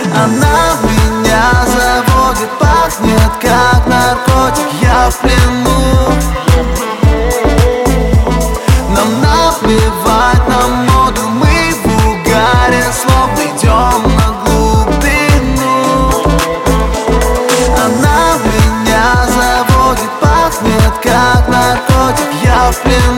Она меня заводит, пахнет как наркотик, я в плену. Нам наплевать на моду, мы в угаре слов идем на глубину. Она меня заводит, пахнет как наркотик, я в плену.